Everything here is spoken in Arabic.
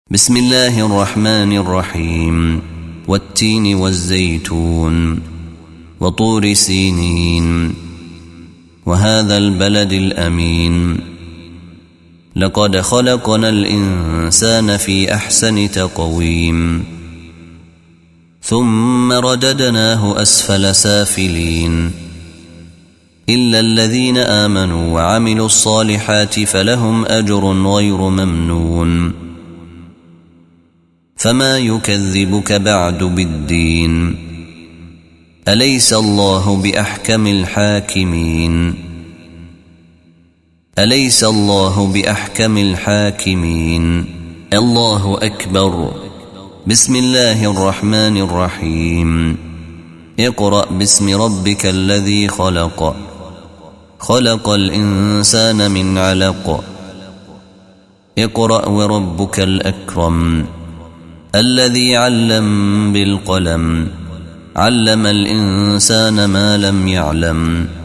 بسم الله الرحمن الرحيم والتين والزيتون وطور سينين وهذا البلد الأمين لقد خلقنا الإنسان في أحسن تقويم ثم رددناه أسفل سافلين إلا الذين آمنوا وعملوا الصالحات فلهم أجر غير ممنون فما يكذبك بعد بالدين أليس الله بأحكم الحاكمين أليس الله بأحكم الحاكمين الله أكبر بسم الله الرحمن الرحيم اقرأ باسم ربك الذي خلق خلق الإنسان من علق اقرأ وربك الأكرم الذي علم بالقلم علم الإنسان ما لم يعلم